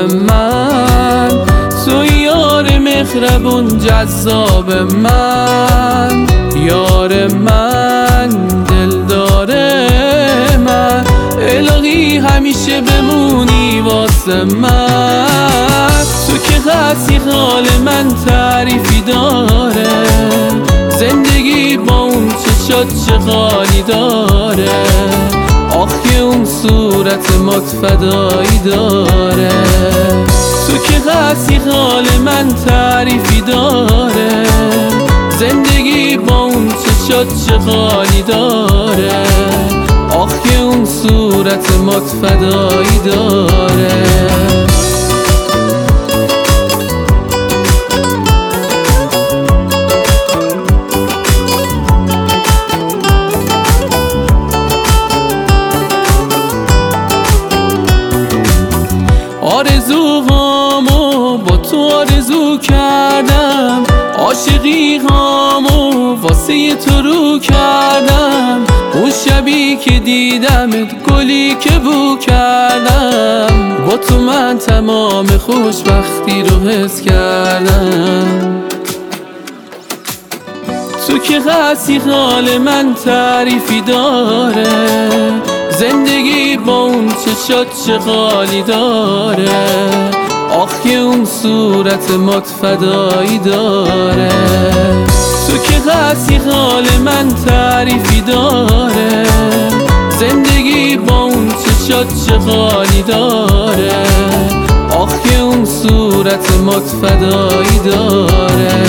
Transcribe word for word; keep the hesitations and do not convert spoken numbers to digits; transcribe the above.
من، تو یار مهربون جذاب من، یار من دلدار من، الهی همیشه بمونی واسه من. تو که هستی حال من تعریفی داره، زندگی با اون چشات چه خالی داره، آخی اون صورت متفدایی داره. تو که هستی حال من تعریفی داره، زندگی با اون چشات چه خالی داره، آخی اون صورت متفدایی داره. آرزوهامو با تو آرزو کردم، عاشقی هامو واسه تو رو کردم، اون شبی که دیدمت گلی که بو کردم، با تو من تمام خوشبختی رو حس کردم. تو که هستی حال من تعریفی داره، زندگی با اون چشات چه خالی داره، آخی اون صورت متفدایی داره. تو که هستی حال من تعریفی داره، زندگی با اون چشات چه خالی داره، آخی اون صورت متفدایی داره.